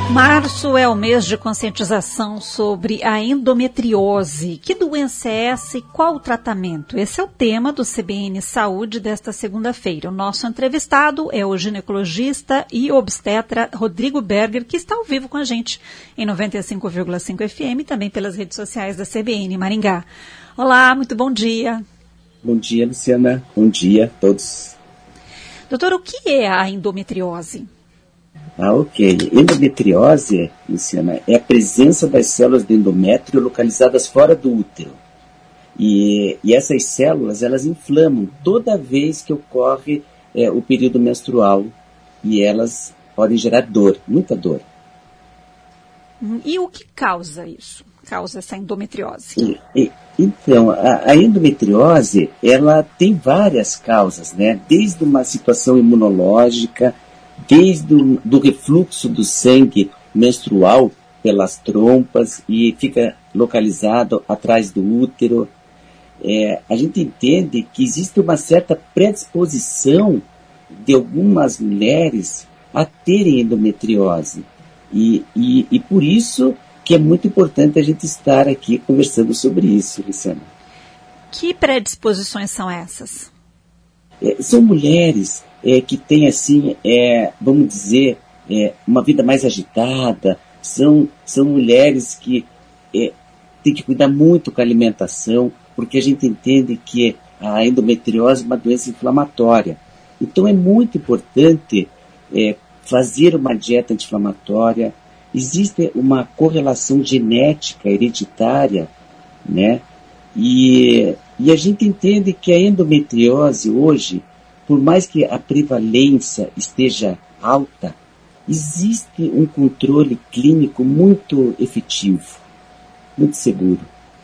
Março é o mês de conscientização sobre a endometriose. Que doença é essa e qual o tratamento? Esse é o tema do CBN Saúde desta segunda-feira. O nosso entrevistado é o ginecologista e obstetra Rodrigo Berger, que está ao vivo com a gente em 95,5 FM e também pelas redes sociais da CBN Maringá. Olá, muito bom dia. Bom dia, Luciana. Bom dia a todos. Doutor, o que é a endometriose? Ok. Endometriose, Luciana, é a presença das células de endométrio localizadas fora do útero. E essas células, elas inflamam toda vez que ocorre o período menstrual. E elas podem gerar dor, muita dor. E o que causa isso? Causa essa endometriose? Então, a endometriose, ela tem várias causas, né? Desde uma situação imunológica, desde do refluxo do sangue menstrual pelas trompas e fica localizado atrás do útero. A gente entende que existe uma certa predisposição de algumas mulheres a terem endometriose. E por isso que é muito importante a gente estar aqui conversando sobre isso, Luciana. Que predisposições são essas? São mulheres que têm, assim, vamos dizer, uma vida mais agitada, são mulheres que têm que cuidar muito com a alimentação, porque a gente entende que a endometriose é uma doença inflamatória. Então é muito importante fazer uma dieta anti-inflamatória. Existe uma correlação genética hereditária, né? E a gente entende que a endometriose hoje, por mais que a prevalência esteja alta, existe um controle clínico muito efetivo, muito seguro.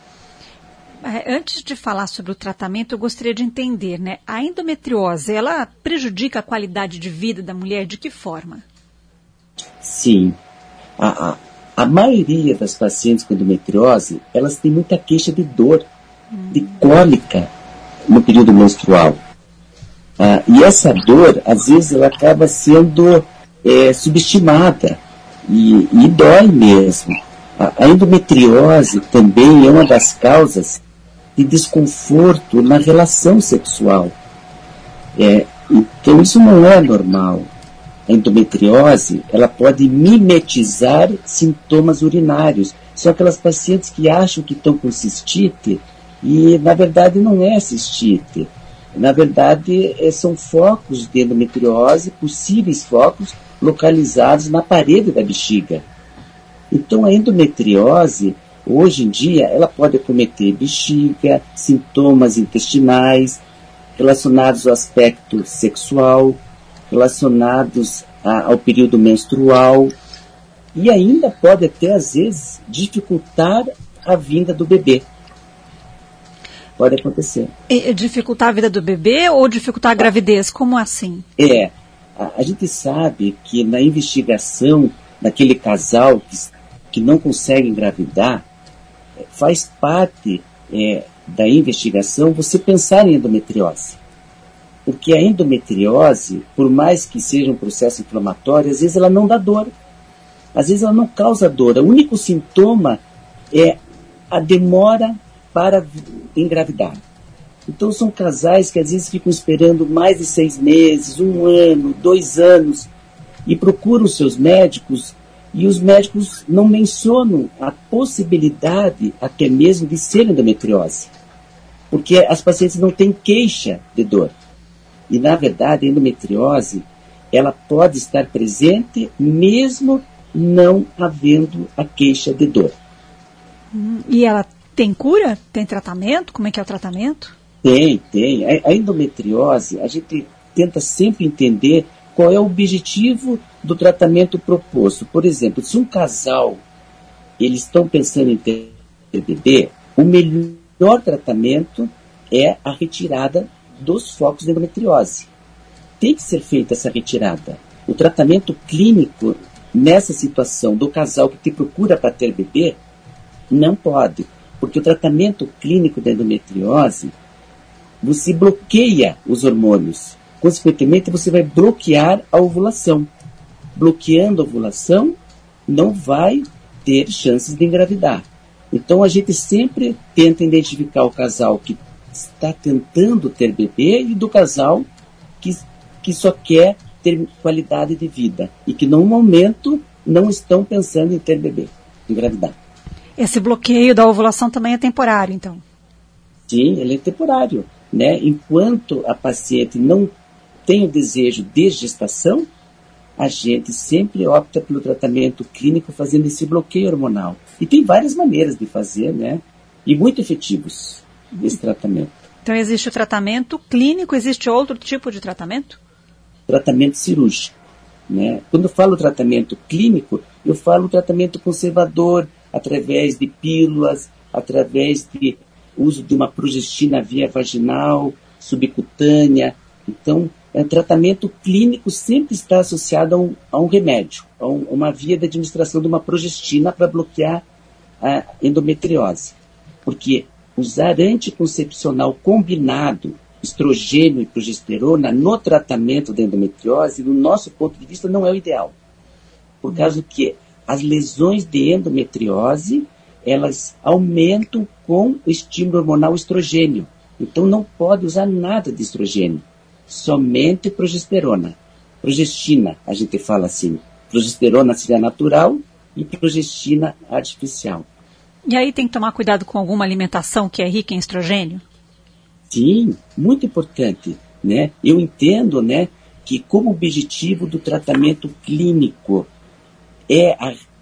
Antes de falar sobre o tratamento, eu gostaria de entender, né? A endometriose, ela prejudica a qualidade de vida da mulher de que forma? Sim. A maioria das pacientes com endometriose, elas têm muita queixa de dor, de cólica no período menstrual. E essa dor, às vezes, ela acaba sendo subestimada e dói mesmo. A endometriose também é uma das causas de desconforto na relação sexual. Então, isso não é normal. A endometriose, ela pode mimetizar sintomas urinários. São aquelas pacientes que acham que estão com cistite e, na verdade, não é cistite. Na verdade, são focos de endometriose, possíveis focos localizados na parede da bexiga. Então, a endometriose, hoje em dia, ela pode acometer bexiga, sintomas intestinais, relacionados ao aspecto sexual, relacionados ao período menstrual, e ainda pode até, às vezes, dificultar a vinda do bebê. Pode acontecer. Dificultar a vida do bebê ou dificultar a gravidez? Como assim? A gente sabe que na investigação daquele casal que não consegue engravidar, faz parte da investigação você pensar em endometriose. Porque a endometriose, por mais que seja um processo inflamatório, às vezes ela não dá dor. Às vezes ela não causa dor. O único sintoma é a demora para engravidar. Então são casais que às vezes ficam esperando mais de 6 meses, 1 ano, 2 anos, e procuram seus médicos, e os médicos não mencionam a possibilidade até mesmo de ser endometriose. Porque as pacientes não têm queixa de dor. E, na verdade, a endometriose, ela pode estar presente mesmo não havendo a queixa de dor. E ela tem cura? Tem tratamento? Como é que é o tratamento? Tem. A endometriose, a gente tenta sempre entender qual é o objetivo do tratamento proposto. Por exemplo, se um casal, eles estão pensando em ter bebê, o melhor tratamento é a retirada dos focos de endometriose. Tem que ser feita essa retirada. O tratamento clínico, nessa situação do casal que te procura para ter bebê, não pode. Porque o tratamento clínico da endometriose, você bloqueia os hormônios. Consequentemente, você vai bloquear a ovulação. Bloqueando a ovulação, não vai ter chances de engravidar. Então a gente sempre tenta identificar o casal que está tentando ter bebê e do casal que só quer ter qualidade de vida e que no momento não estão pensando em ter bebê, engravidar. Esse bloqueio da ovulação também é temporário, então? Sim, ele é temporário, né? Enquanto a paciente não tem o desejo de gestação, a gente sempre opta pelo tratamento clínico fazendo esse bloqueio hormonal. E tem várias maneiras de fazer, né? E muito efetivos esse tratamento. Então existe o tratamento clínico, existe outro tipo de tratamento? Tratamento cirúrgico, né? Quando eu falo tratamento clínico, eu falo tratamento conservador, através de pílulas, através de uso de uma progestina via vaginal, subcutânea. Então, o tratamento clínico sempre está associado a um remédio, a uma via de administração de uma progestina para bloquear a endometriose. Porque usar anticoncepcional combinado, estrogênio e progesterona, no tratamento da endometriose, do nosso ponto de vista, não é o ideal. Por causa que as lesões de endometriose, elas aumentam com o estímulo hormonal estrogênio. Então não pode usar nada de estrogênio, somente progesterona. Progestina, a gente fala assim. Progesterona seria natural e progestina artificial. E aí tem que tomar cuidado com alguma alimentação que é rica em estrogênio? Sim, muito importante, né? Eu entendo, né, que como objetivo do tratamento clínico é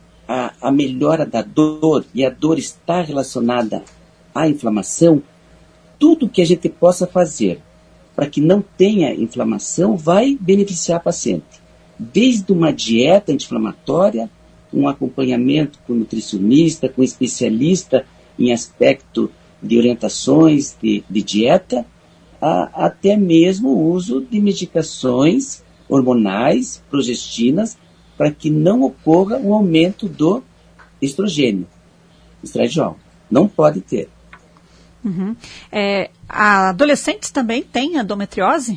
a melhora da dor, e a dor está relacionada à inflamação, tudo que a gente possa fazer para que não tenha inflamação vai beneficiar a paciente. Desde uma dieta anti-inflamatória, um acompanhamento com nutricionista, com especialista em aspecto de orientações de dieta, até mesmo o uso de medicações hormonais, progestinas, para que não ocorra um aumento do estrogênio, estradiol. Não pode ter. Uhum. Adolescentes também têm endometriose?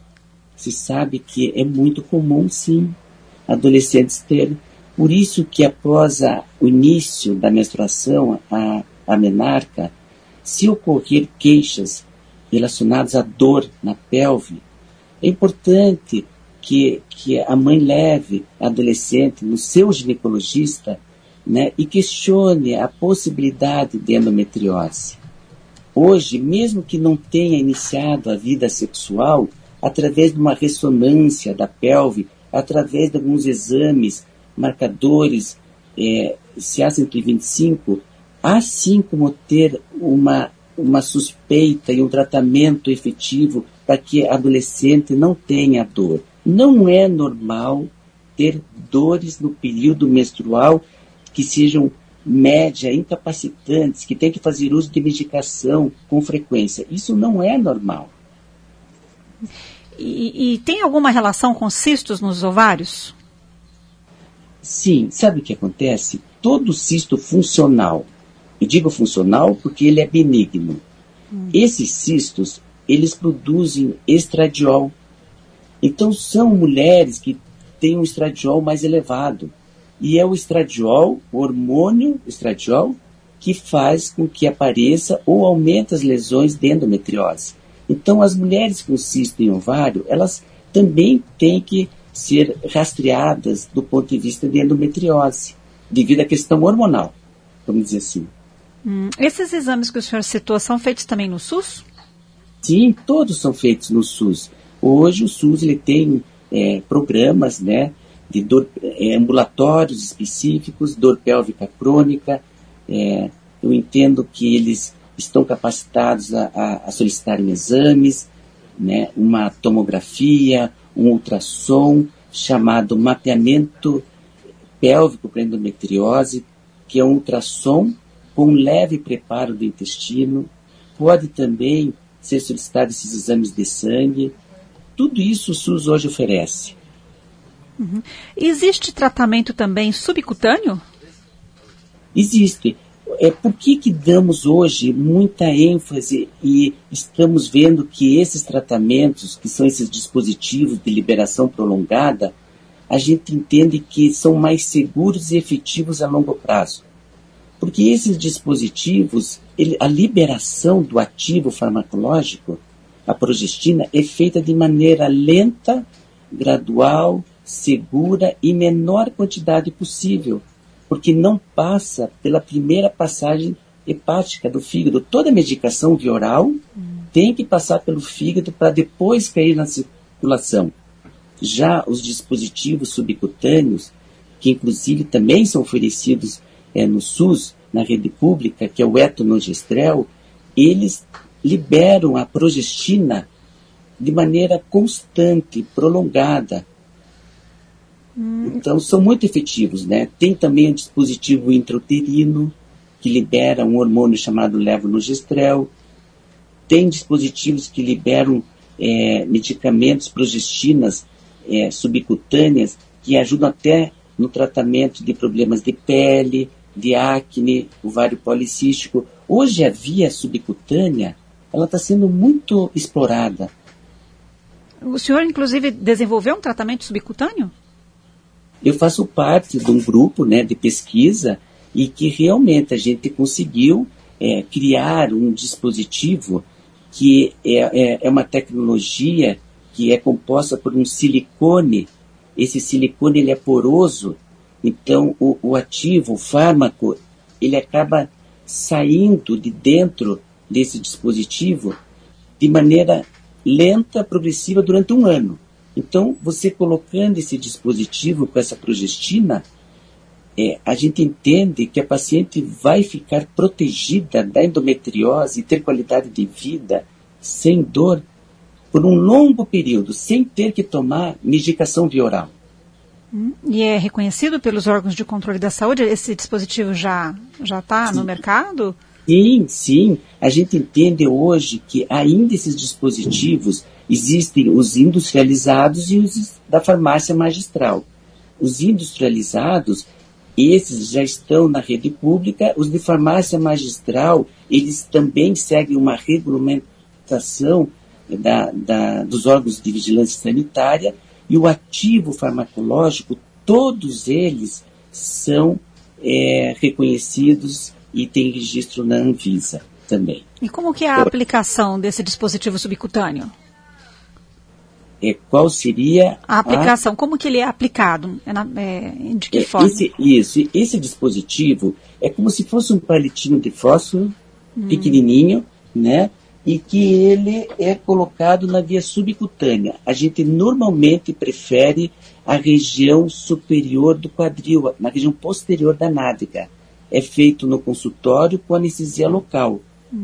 Se sabe que é muito comum, sim, adolescentes terem. Por isso que após o início da menstruação, a menarca, se ocorrer queixas relacionadas à dor na pelve, é importante que a mãe leve a adolescente no seu ginecologista, né, e questione a possibilidade de endometriose. Hoje, mesmo que não tenha iniciado a vida sexual, através de uma ressonância da pelve, através de alguns exames, marcadores, CA-125, assim como ter uma suspeita e um tratamento efetivo para que a adolescente não tenha dor. Não é normal ter dores no período menstrual que sejam média, incapacitantes, que tem que fazer uso de medicação com frequência. Isso não é normal. E tem alguma relação com cistos nos ovários? Sim, sabe o que acontece? Todo cisto funcional, eu digo funcional porque ele é benigno. Esses cistos, eles produzem estradiol. Então são mulheres que têm um estradiol mais elevado. E é o estradiol, o hormônio estradiol, que faz com que apareça ou aumente as lesões de endometriose. Então as mulheres com cisto em ovário, elas também têm que ser rastreadas do ponto de vista de endometriose, devido à questão hormonal, vamos dizer assim. Esses exames que o senhor citou são feitos também no SUS? Sim, todos são feitos no SUS. Hoje o SUS ele tem programas, né, de ambulatórios específicos, dor pélvica crônica. Eu entendo que eles estão capacitados a solicitarem exames, né, uma tomografia, um ultrassom, chamado mapeamento pélvico para endometriose, que é um ultrassom com leve preparo do intestino. Pode também ser solicitado esses exames de sangue. Tudo isso o SUS hoje oferece. Uhum. Existe tratamento também subcutâneo? Existe. Por que damos hoje muita ênfase e estamos vendo que esses tratamentos, que são esses dispositivos de liberação prolongada, a gente entende que são mais seguros e efetivos a longo prazo. Porque esses dispositivos, a liberação do ativo farmacológico, a progestina, é feita de maneira lenta, gradual, segura e menor quantidade possível, porque não passa pela primeira passagem hepática do fígado. Toda medicação via oral tem que passar pelo fígado para depois cair na circulação. Já os dispositivos subcutâneos, que inclusive também são oferecidos no SUS, na rede pública, que é o etonogestrel, eles liberam a progestina de maneira constante, prolongada. Então, são muito efetivos, né? Tem também o dispositivo intrauterino, que libera um hormônio chamado levonorgestrel. Tem dispositivos que liberam medicamentos, progestinas subcutâneas, que ajudam até no tratamento de problemas de pele, de acne, ovário policístico. Hoje a via subcutânea, ela está sendo muito explorada. O senhor, inclusive, desenvolveu um tratamento subcutâneo? Eu faço parte de um grupo, né, de pesquisa e que realmente a gente conseguiu criar um dispositivo que é uma tecnologia que é composta por um silicone. Esse silicone ele é poroso, então o ativo, o fármaco, ele acaba saindo de dentro desse dispositivo de maneira lenta, progressiva durante 1 ano. Então, você colocando esse dispositivo com essa progestina, a gente entende que a paciente vai ficar protegida da endometriose e ter qualidade de vida sem dor por um longo período, sem ter que tomar medicação via oral. E é reconhecido pelos órgãos de controle da saúde? Esse dispositivo já está no mercado? Sim. A gente entende hoje que ainda esses dispositivos existem os industrializados e os da farmácia magistral. Os industrializados, esses já estão na rede pública. Os de farmácia magistral, eles também seguem uma regulamentação dos órgãos de vigilância sanitária, e o ativo farmacológico, todos eles são reconhecidos e têm registro na Anvisa também. E como que é a aplicação desse dispositivo subcutâneo? Qual seria a aplicação? Como que ele é aplicado? De que forma? Esse dispositivo é como se fosse um palitinho de fósforo, pequenininho, né? E que ele é colocado na via subcutânea. A gente normalmente prefere a região superior do quadril, na região posterior da nádega. É feito no consultório com anestesia local.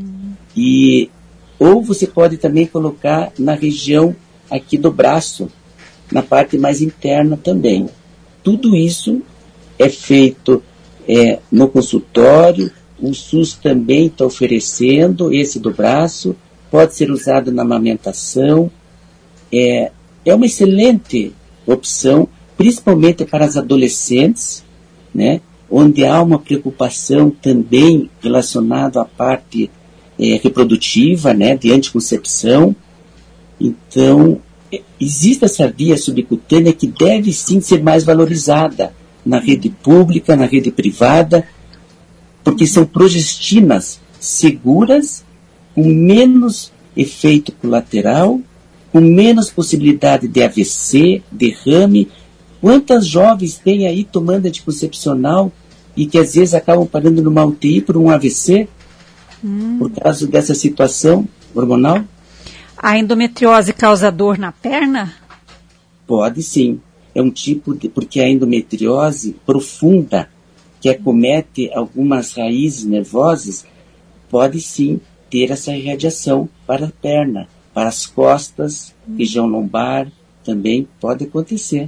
Ou você pode também colocar na região aqui do braço, na parte mais interna também. Tudo isso é feito no consultório. O SUS também está oferecendo esse do braço, pode ser usado na amamentação. É uma excelente opção, principalmente para as adolescentes, né, onde há uma preocupação também relacionada à parte reprodutiva, né, de anticoncepção. Então, existe essa via subcutânea que deve sim ser mais valorizada na rede pública, na rede privada, porque são progestinas seguras, com menos efeito colateral, com menos possibilidade de AVC, derrame. Quantas jovens têm aí tomando anticoncepcional e que às vezes acabam parando numa UTI por um AVC, por causa dessa situação hormonal? A endometriose causa dor na perna? Pode sim. É um tipo porque a endometriose profunda, que acomete algumas raízes nervosas, pode sim ter essa irradiação para a perna, para as costas, região lombar, também pode acontecer.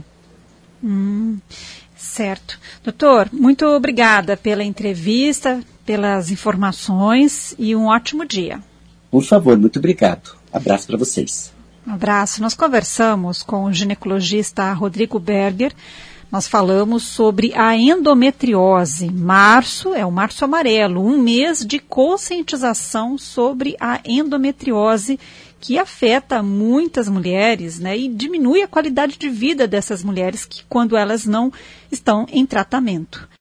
Certo. Doutor, muito obrigada pela entrevista, pelas informações e um ótimo dia. Por favor, muito obrigado. Abraço para vocês. Um abraço. Nós conversamos com o ginecologista Rodrigo Berger. Nós falamos sobre a endometriose. Março é o Março Amarelo, um mês de conscientização sobre a endometriose, que afeta muitas mulheres, né, e diminui a qualidade de vida dessas mulheres quando elas não estão em tratamento.